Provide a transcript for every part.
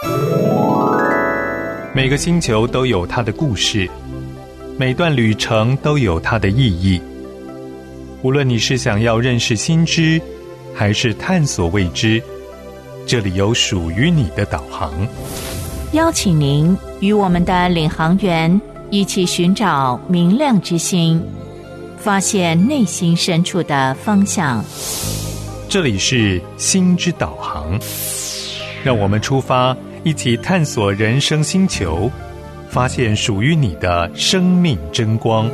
每个星球都有它的故事，每段旅程都有它的意义。无论你是想要认识新知，还是探索未知，这里有属于你的导航。 邀请您与我们的领航员一起寻找明亮之星，发现内心深处的方向。 这里是心之导航，让我们出发，一起探索人生星球，发现属于你的生命真光。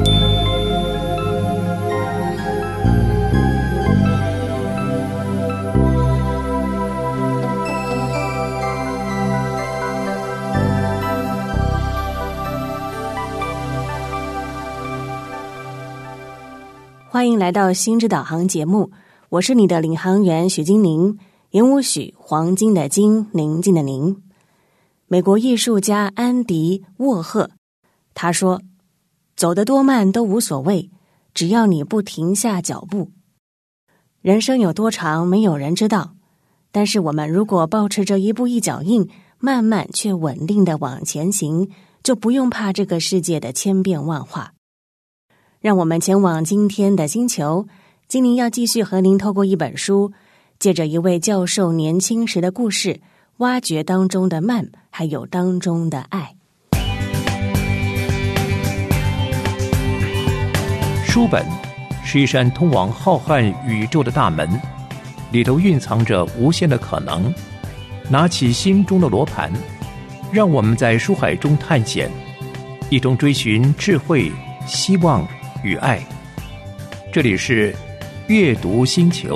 欢迎来到心之导航节目，我是你的领航员许金宁，言无许，黄金的金，宁静的宁。美国艺术家安迪·沃赫他说，走得多慢都无所谓，只要你不停下脚步。人生有多长没有人知道，但是我们如果保持着一步一脚印，慢慢却稳定地往前行，就不用怕这个世界的千变万化。让我们前往今天的星球，今宁要继续和您透过一本书，借着一位教授年轻时的故事，挖掘当中的慢，还有当中的爱。 书本是一扇通往浩瀚宇宙的大门，里头蕴藏着无限的可能。拿起心中的罗盘，让我们在书海中探险，一同追寻智慧、希望与爱。这里是阅读星球。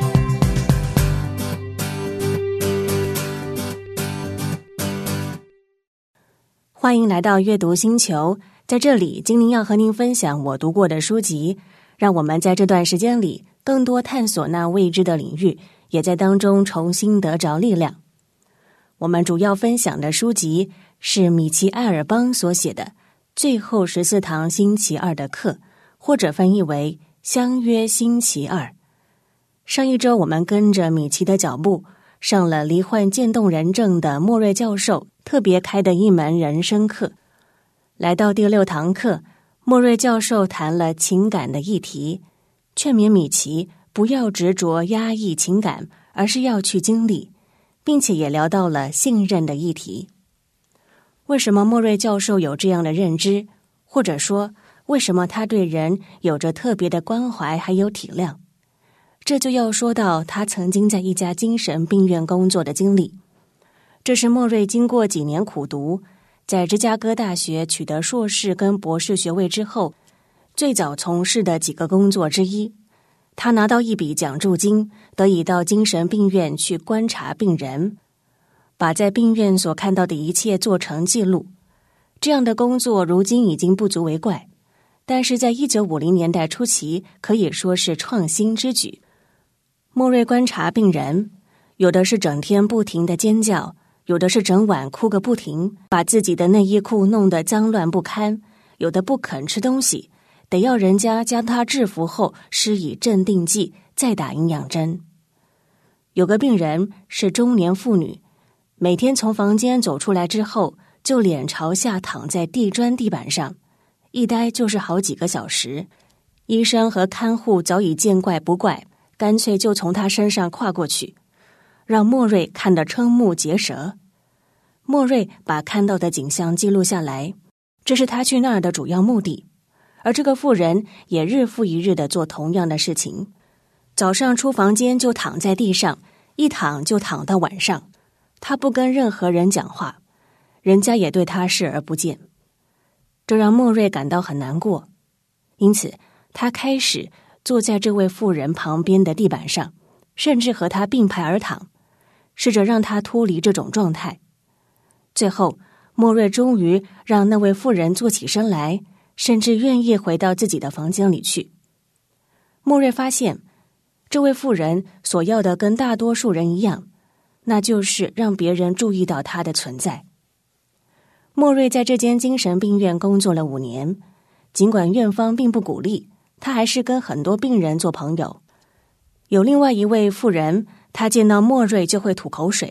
欢迎来到阅读星球，在这里金宁要和您分享我读过的书籍，让我们在这段时间里更多探索那未知的领域，也在当中重新得着力量。我们主要分享的书籍是米奇·埃尔邦所写的《最后14堂星期二的课》，或者翻译为相约星期二。上一周我们跟着米奇的脚步，上了罹患渐冻人症的莫瑞教授特别开的一门人生课。来到第6堂课，莫瑞教授谈了情感的议题，劝勉米奇不要执着压抑情感，而是要去经历，并且也聊到了信任的议题。为什么莫瑞教授有这样的认知，或者说为什么他对人有着特别的关怀还有体谅？这就要说到他曾经在一家精神病院工作的经历。这是莫瑞经过几年苦读，在芝加哥大学取得硕士跟博士学位之后，最早从事的几个工作之一。他拿到一笔奖助金，得以到精神病院去观察病人，把在病院所看到的一切做成记录。这样的工作如今已经不足为怪，但是在1950年代初期可以说是创新之举。莫瑞观察病人，有的是整天不停地尖叫，有的是整晚哭个不停，把自己的内衣裤弄得脏乱不堪，有的不肯吃东西，得要人家将他制服后施以镇定剂，再打营养针。有个病人是中年妇女，每天从房间走出来之后，就脸朝下躺在地砖地板上，一待就是好几个小时。医生和看护早已见怪不怪，干脆就从他身上跨过去，让莫瑞看得瞠目结舌。莫瑞把看到的景象记录下来，这是他去那儿的主要目的。而这个妇人也日复一日地做同样的事情，早上出房间就躺在地上，一躺就躺到晚上。他不跟任何人讲话，人家也对他视而不见。这让莫瑞感到很难过，因此他开始坐在这位妇人旁边的地板上，甚至和她并排而躺，试着让她脱离这种状态。最后，莫瑞终于让那位妇人坐起身来，甚至愿意回到自己的房间里去。莫瑞发现，这位妇人所要的跟大多数人一样，那就是让别人注意到她的存在。莫瑞在这间精神病院工作了5年，尽管院方并不鼓励，他还是跟很多病人做朋友。有另外一位妇人，她见到莫瑞就会吐口水，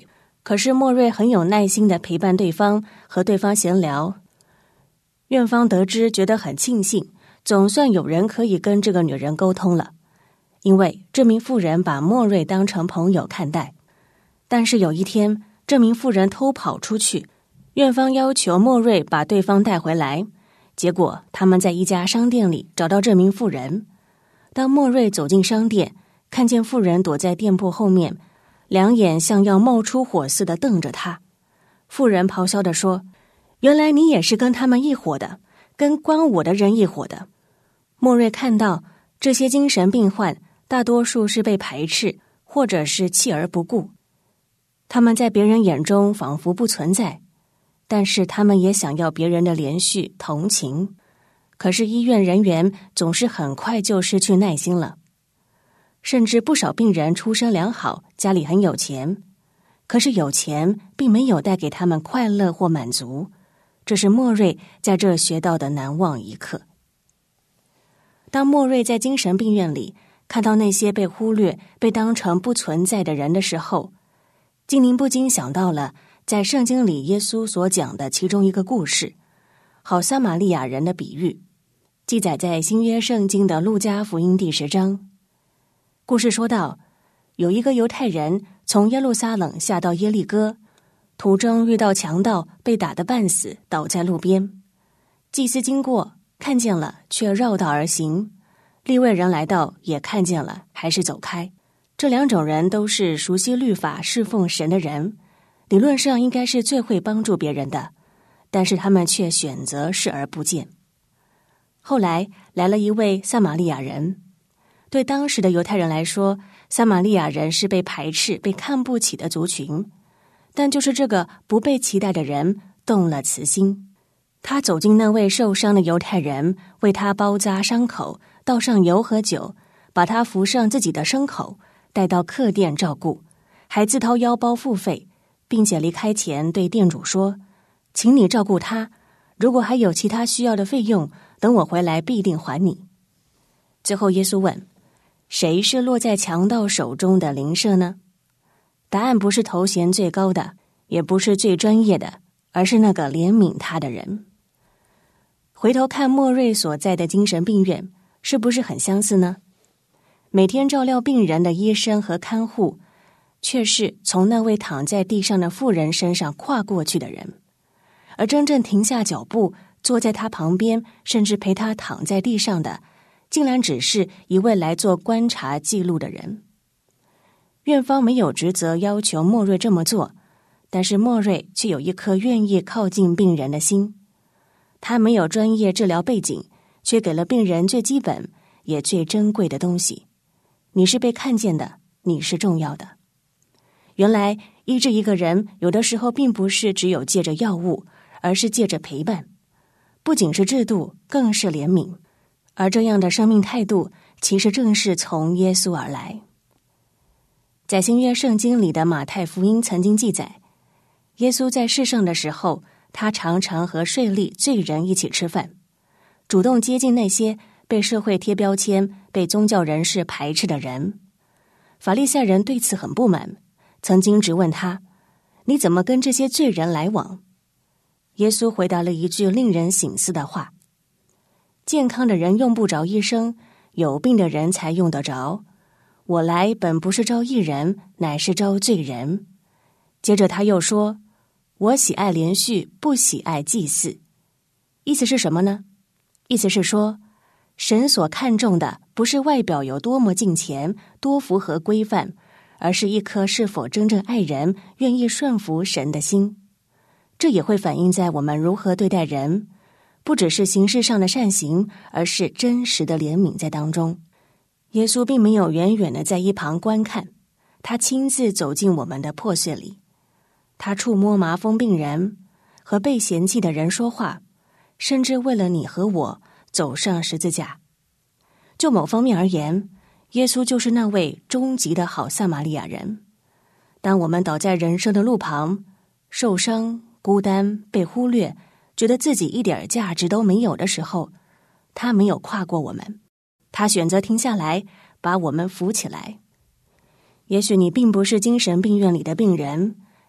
可是莫瑞很有耐心地陪伴对方，和对方闲聊。院方得知，觉得很庆幸，总算有人可以跟这个女人沟通了，因为这名妇人把莫瑞当成朋友看待。但是有一天，这名妇人偷跑出去，院方要求莫瑞把对方带回来，结果他们在一家商店里找到这名妇人。当莫瑞走进商店，看见妇人躲在店铺后面，两眼像要冒出火似的瞪着他。妇人咆哮地说：原来你也是跟他们一伙的，跟关我的人一伙的。莫瑞看到这些精神病患大多数是被排斥，或者是弃而不顾，他们在别人眼中仿佛不存在，但是他们也想要别人的怜恤同情。可是医院人员总是很快就失去耐心了，甚至不少病人出身良好，家里很有钱，可是有钱并没有带给他们快乐或满足，这是莫瑞在这学到的难忘一课。当莫瑞在精神病院里看到那些被忽略、被当成不存在的人的时候，金宁不禁想到了在圣经里耶稣所讲的其中一个故事，好撒玛利亚人的比喻，记载在新约圣经的路加福音第10章。故事说到，有一个犹太人从耶路撒冷下到耶利哥，途中遇到强盗，被打得半死，倒在路边。祭司经过看见了，却绕道而行，利未人来到也看见了，还是走开。这两种人都是熟悉律法侍奉神的人，理论上应该是最会帮助别人的，但是他们却选择视而不见。后来来了一位撒玛利亚人，对当时的犹太人来说，撒玛利亚人是被排斥、被看不起的族群，但就是这个不被期待的人动了慈心，他走进那位受伤的犹太人，为他包扎伤口，倒上油和酒，把他扶上自己的牲口，带到客店照顾，还自掏腰包付费，并且离开前对店主说：请你照顾他，如果还有其他需要的费用，等我回来必定还你。最后耶稣问：谁是落在强盗手中的邻舍呢？答案不是头衔最高的，也不是最专业的，而是那个怜悯他的人。回头看莫瑞所在的精神病院，是不是很相似呢？每天照料病人的医生和看护，却是从那位躺在地上的妇人身上跨过去的人，而真正停下脚步，坐在他旁边，甚至陪他躺在地上的，竟然只是一位来做观察记录的人。院方没有职责要求莫瑞这么做，但是莫瑞却有一颗愿意靠近病人的心。他没有专业治疗背景，却给了病人最基本也最珍贵的东西。你是被看见的，你是重要的。原来医治一个人，有的时候并不是只有借着药物，而是借着陪伴，不仅是制度，更是怜悯。而这样的生命态度，其实正是从耶稣而来。在新约圣经里的马太福音曾经记载，耶稣在世上的时候，他常常和税吏、罪人一起吃饭，主动接近那些被社会贴标签、被宗教人士排斥的人。法利赛人对此很不满，曾经质问他：你怎么跟这些罪人来往？耶稣回答了一句令人省思的话：健康的人用不着医生，有病的人才用得着。我来本不是招义人，乃是招罪人。接着他又说：我喜爱连续，不喜爱祭祀。意思是什么呢？意思是说，神所看重的不是外表有多么敬虔，多符合规范，而是一颗是否真正爱人、愿意顺服神的心。这也会反映在我们如何对待人，不只是形式上的善行，而是真实的怜悯在当中。耶稣并没有远远的在一旁观看，他亲自走进我们的破碎里，他触摸麻风病人，和被嫌弃的人说话，甚至为了你和我走上十字架。就某方面而言，耶稣就是那位终极的好撒玛利亚人。当我们倒在人生的路旁，受伤、孤单、被忽略，觉得自己一点价值都没有的时候，他没有跨过我们，他选择停下来，把我们扶起来。也许你并不是精神病院里的病人，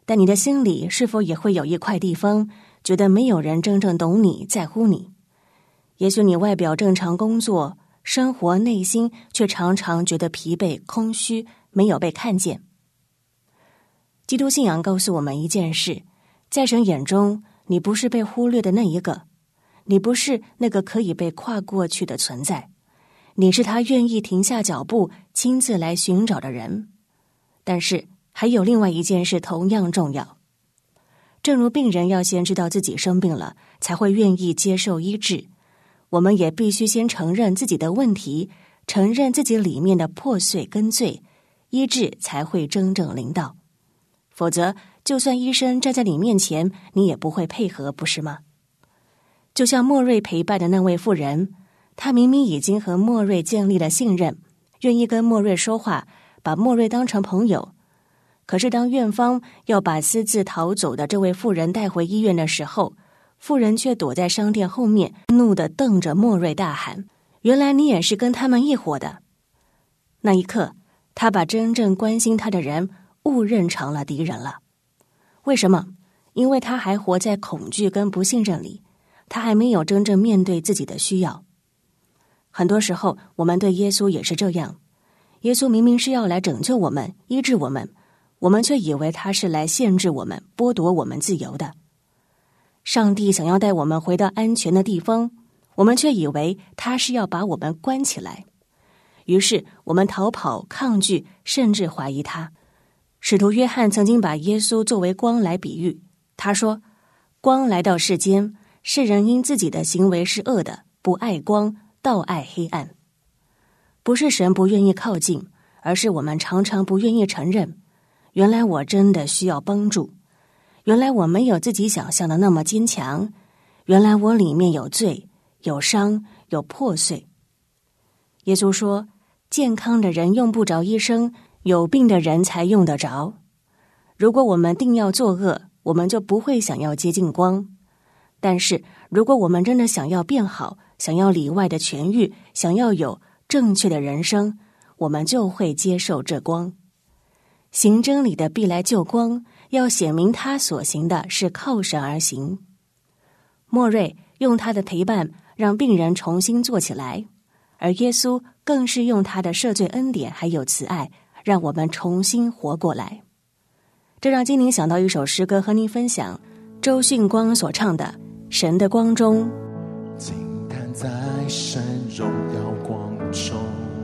但你的心里是否也会有一块地方，觉得没有人真正懂你，在乎你？也许你外表正常工作，生活内心却常常觉得疲惫、空虚，没有被看见。基督信仰告诉我们一件事，在神眼中，你不是被忽略的那一个，你不是那个可以被跨过去的存在，你是他愿意停下脚步，亲自来寻找的人。但是还有另外一件事同样重要，正如病人要先知道自己生病了，才会愿意接受医治，我们也必须先承认自己的问题，承认自己里面的破碎跟罪，医治才会真正临到。否则，就算医生站在你面前，你也不会配合，不是吗？就像莫瑞陪伴的那位妇人，她明明已经和莫瑞建立了信任，愿意跟莫瑞说话，把莫瑞当成朋友。可是当院方要把私自逃走的这位妇人带回医院的时候，妇人却躲在商店后面，怒地瞪着莫瑞大喊：原来你也是跟他们一伙的。那一刻，他把真正关心他的人误认成了敌人了。为什么？因为他还活在恐惧跟不信任里，他还没有真正面对自己的需要。很多时候，我们对耶稣也是这样，耶稣明明是要来拯救我们、医治我们，我们却以为他是来限制我们、剥夺我们自由的。上帝想要带我们回到安全的地方，我们却以为他是要把我们关起来。于是我们逃跑、抗拒，甚至怀疑他。使徒约翰曾经把耶稣作为光来比喻，他说：光来到世间，世人因自己的行为是恶的，不爱光，倒爱黑暗。不是神不愿意靠近，而是我们常常不愿意承认，原来我真的需要帮助，原来我没有自己想象的那么坚强，原来我里面有罪、有伤、有破碎。耶稣说，健康的人用不着医生，有病的人才用得着。如果我们定要作恶，我们就不会想要接近光。但是如果我们真的想要变好，想要里外的痊愈，想要有正确的人生，我们就会接受这光。行真理的必来救光，要显明他所行的是靠神而行。莫瑞用他的陪伴让病人重新坐起来，而耶稣更是用他的赦罪恩典还有慈爱，让我们重新活过来。这让金宁想到一首诗歌和您分享，周迅光所唱的《神的光中》。 惊叹在神荣耀光中，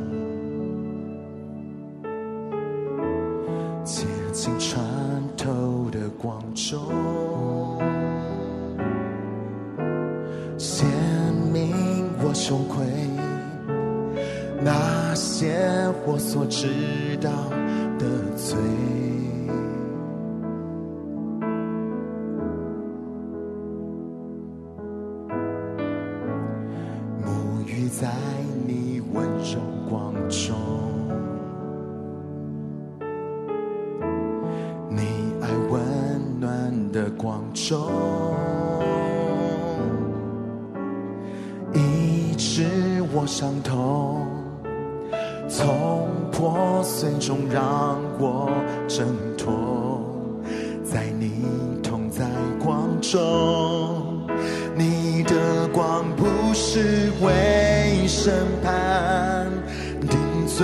洁净穿透的光中，显明我羞愧，那些我所知道的罪。沐浴在你温柔光中，你爱温暖的光中，医治我伤痛，从破碎中让我挣脱，在你同在光中，你的光不是为审判定罪，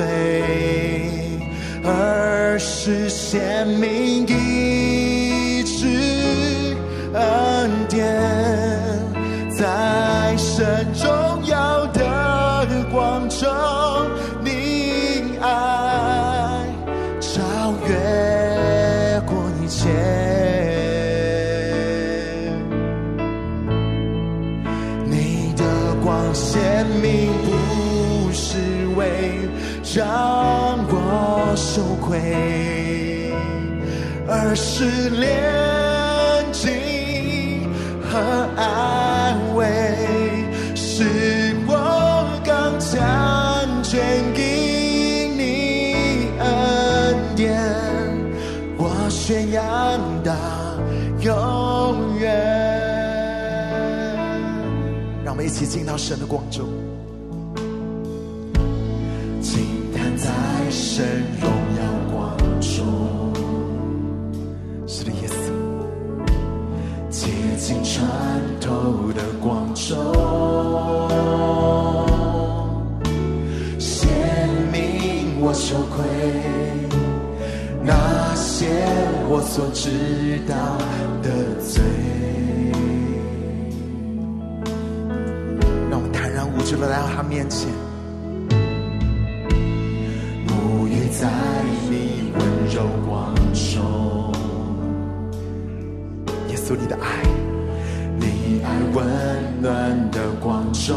而是显明医治恩典，在神荣耀的光中，你爱超越过一切，你的光显明不是为让我羞愧，而是炼净和安慰，使我刚强全因你恩典，我宣扬到永远。让我们一起进到神的光中，惊叹在神荣耀光中。是的，耶稣， 经穿透的光中，显明我羞愧那些我所知道的罪。让我们坦然无惧地来到他面前，沐浴在你温柔光中。耶稣，你的爱，你爱温暖的光中，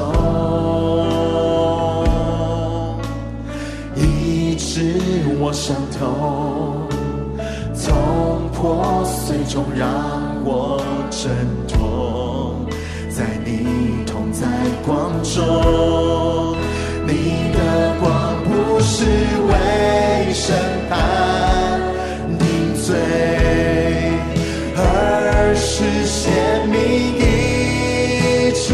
医治我伤痛，从破碎中让我挣脱，在你同在光中，你的光不是为审判定罪，而是显明医治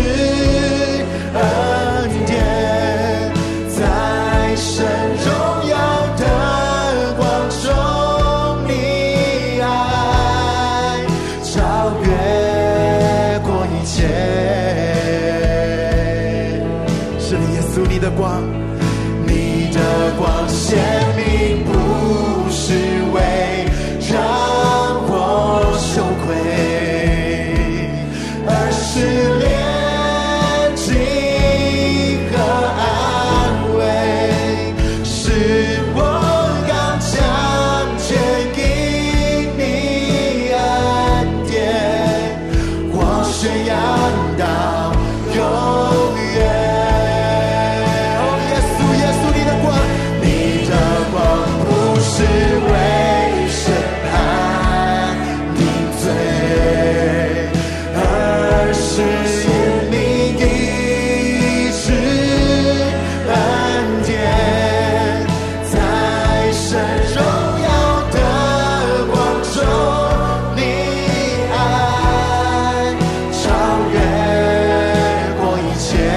恩典，在神荣耀的光中，你爱超越过一切。是的，耶稣，你的光，你的光显明不是为让我羞愧，而是怜悯和安慰，使我刚强全因你恩典，光宣扬到永远。耶稣，耶稣，你的光，你的光不是为审判定罪，而是显明医治恩典，在神荣耀的光中，你爱超越过一切。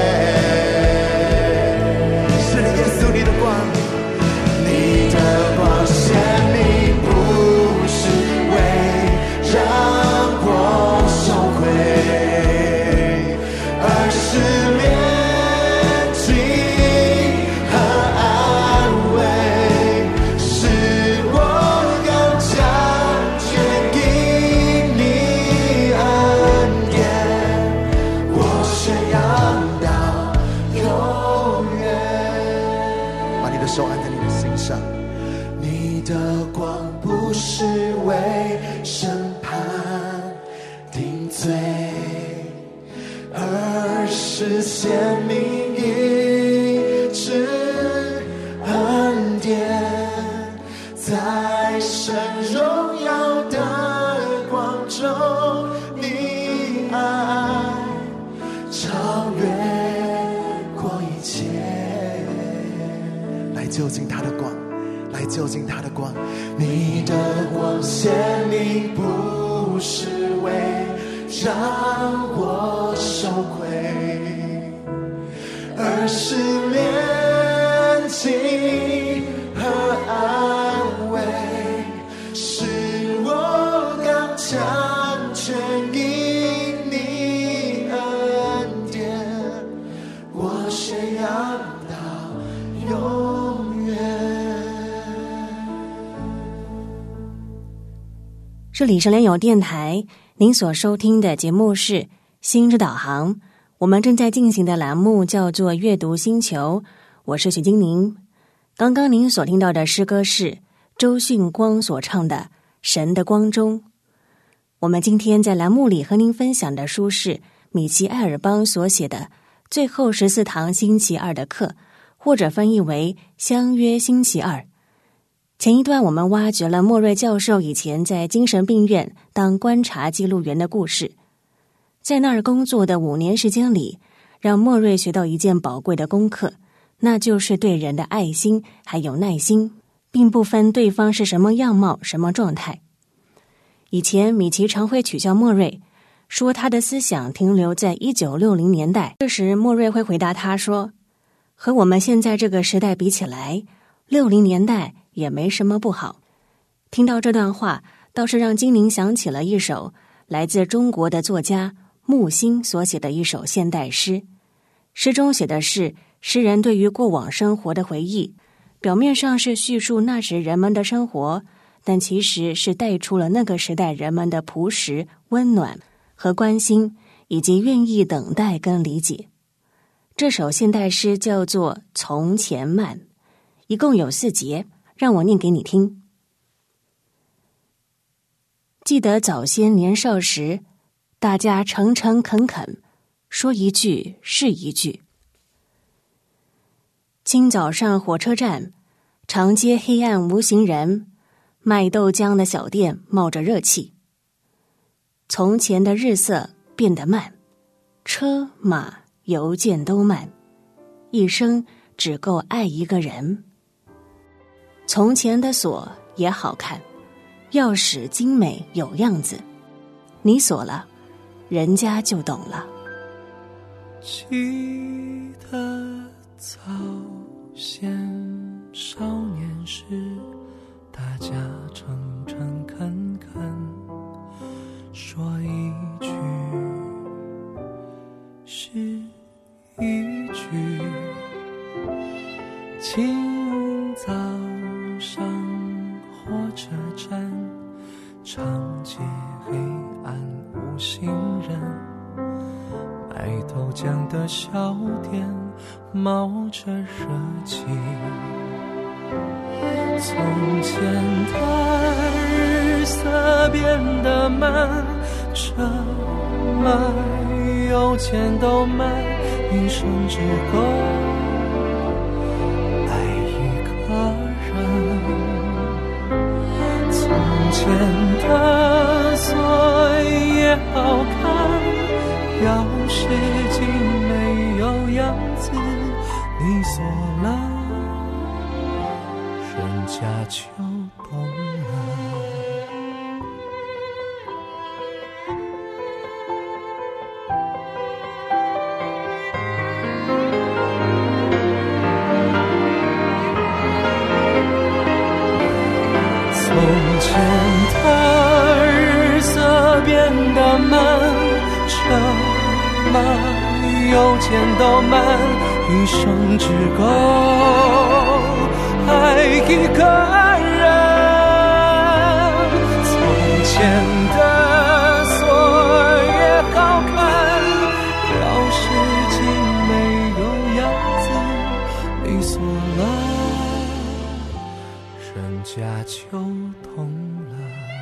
是的，耶稣，你的光，你的光显明不是为让我羞愧，而是怜悯和安慰，使我刚强全因你恩典，我宣扬到永远。把你的手按在你的心上，你的光不是为审判定罪，而是显明医治恩典，在神荣耀的光中，你爱超越过一切。来就近他的光，来就近他的光，你的光显明不是为让我羞愧，而是怜悯和安慰，使我刚强全因你恩典，我宣扬到永远。 这里是联友电台，您所收听的节目是心之导航，我们正在进行的栏目叫做阅读星球，我是许金宁。刚刚您所听到的诗歌是周训光所唱的《神的光中》。我们今天在栏目里和您分享的书是米奇·艾尔邦所写的《最后14堂星期二的课》，或者翻译为相约星期二。前一段我们挖掘了莫瑞教授以前在精神病院当观察记录员的故事，在那儿工作的5年时间里，让莫瑞学到一件宝贵的功课，那就是对人的爱心还有耐心，并不分对方是什么样貌什么状态。以前米奇常会取笑莫瑞，说他的思想停留在1960年代，这时莫瑞会回答他说，和我们现在这个时代比起来，60年代也没什么不好。听到这段话，倒是让金宁想起了一首来自中国的作家木心所写的一首现代诗。诗中写的是诗人对于过往生活的回忆，表面上是叙述那时人们的生活，但其实是带出了那个时代人们的朴实、温暖和关心，以及愿意等待跟理解。这首现代诗叫做《从前慢》，一共有4节，让我念给你听。记得早先年少时，大家诚诚恳恳，说一句是一句。清早上火车站，长街黑暗无行人，卖豆浆的小店冒着热气。从前的日色变得慢，车马邮件都慢，一生只够爱一个人。从前的锁也好看，钥匙精美有样子，你锁了，人家就懂了。 记得早先少年时，大家诚诚恳恳，说一句是一句。清早上火车站，长街黑暗无行人，卖豆浆的小店冒着热气。从前的日色变得慢，车马邮件都慢，一生只够爱一个人。从前的锁也好看，钥匙精美有样子，你锁了，人家就懂了。从前的日色变得慢，车马邮件都慢，一生只够爱一个人。从前的锁也好看，钥匙精美有样子，你锁了，人家就懂了。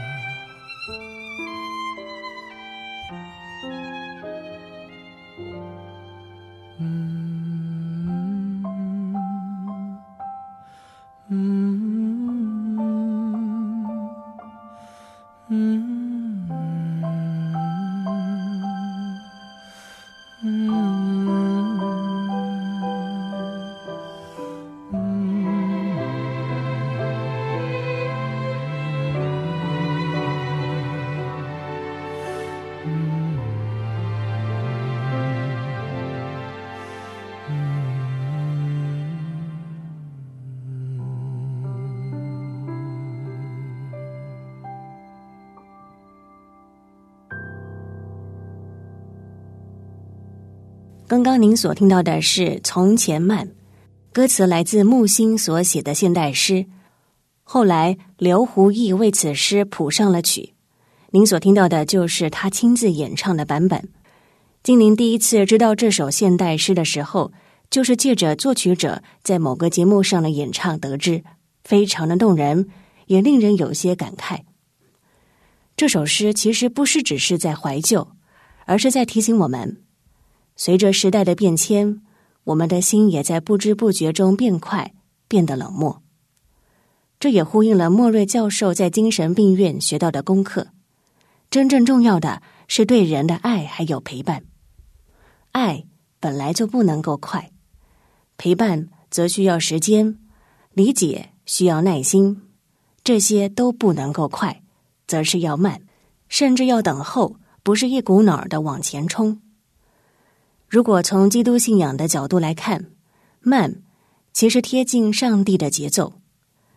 刚刚您所听到的是《从前慢》，歌词来自木心所写的现代诗，后来刘胡毅为此诗谱上了曲，您所听到的就是他亲自演唱的版本。经您第一次知道这首现代诗的时候，就是借着作曲者在某个节目上的演唱得知，非常的动人，也令人有些感慨。这首诗其实不是只是在怀旧，而是在提醒我们，随着时代的变迁，我们的心也在不知不觉中变快，变得冷漠。这也呼应了莫瑞教授在精神病院学到的功课，真正重要的是对人的爱还有陪伴。爱本来就不能够快，陪伴则需要时间，理解需要耐心，这些都不能够快，则是要慢，甚至要等候，不是一股脑儿的往前冲。如果从基督信仰的角度来看，慢其实贴近上帝的节奏。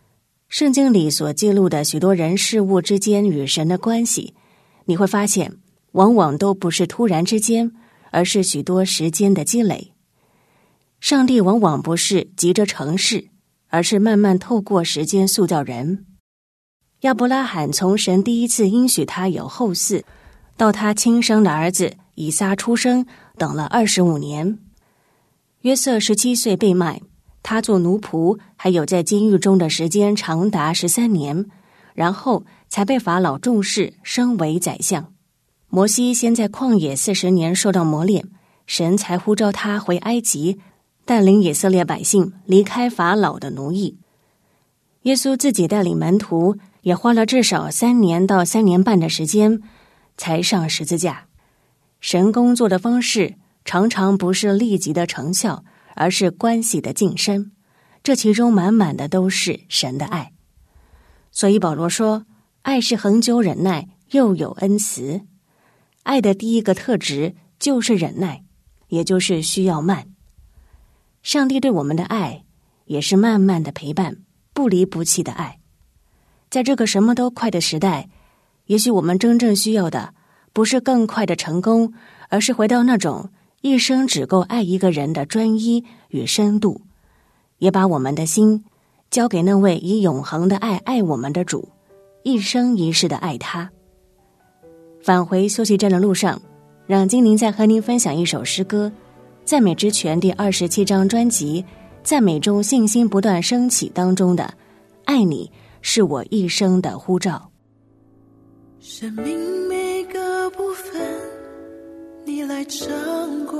圣经里所记录的许多人事物之间与神的关系，你会发现往往都不是突然之间，而是许多时间的积累。上帝往往不是急着成事，而是慢慢透过时间塑造人。亚伯拉罕从神第一次应许他有后嗣，到他亲生的儿子以撒出生，等了25年。约瑟17岁被卖，他做奴仆，还有在监狱中的时间长达13年，然后才被法老重视，升为宰相。摩西先在旷野40年受到磨练，神才呼召他回埃及，带领以色列百姓离开法老的奴役。耶稣自己带领门徒，也花了至少3年到3年半的时间才上十字架。神工作的方式常常不是立即的成效，而是关系的晋升，这其中满满的都是神的爱。所以保罗说，爱是恒久忍耐，又有恩慈。爱的第一个特质就是忍耐，也就是需要慢。上帝对我们的爱也是慢慢的陪伴，不离不弃的爱。在这个什么都快的时代，也许我们真正需要的不是更快的成功，而是回到那种一生只够爱一个人的专一与深度，也把我们的心交给那位以永恒的爱爱我们的主，一生一世的爱他。返回休息站的路上，让精灵再和您分享一首诗歌，赞美之泉第27张专辑赞美中信心不断升起当中的爱你是我一生的呼召。 生命每个部分你来掌管，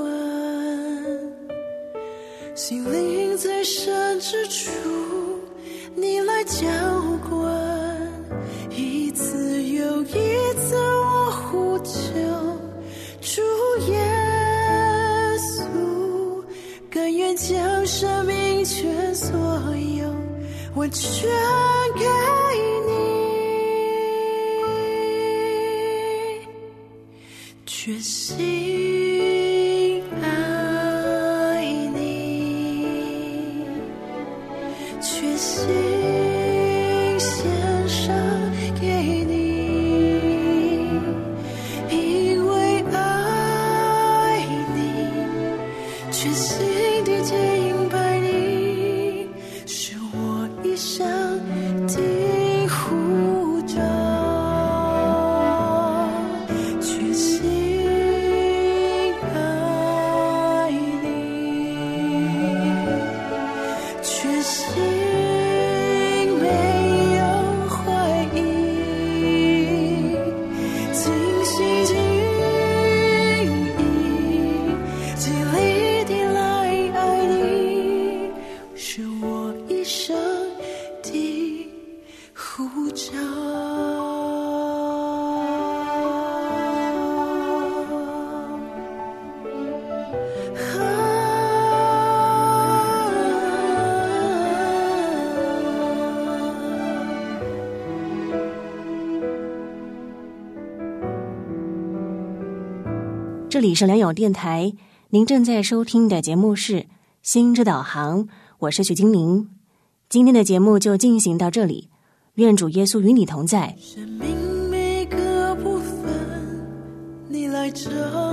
心灵最深之处你来浇灌，一次又一次我呼求主耶稣，甘愿将生命全所有我全给你，决心爱你，决心献上给你，因为爱你，决心地敬拜你，是我一生的呼召，决心爱你，决心没有怀疑，尽心尽意尽力地来爱你，是我一生的呼召。 这里是良友电台，您正在收听的节目是心之导航，我是许金玲。今天的节目就进行到这里，愿主耶稣与你同在。 生命每个部分你来掌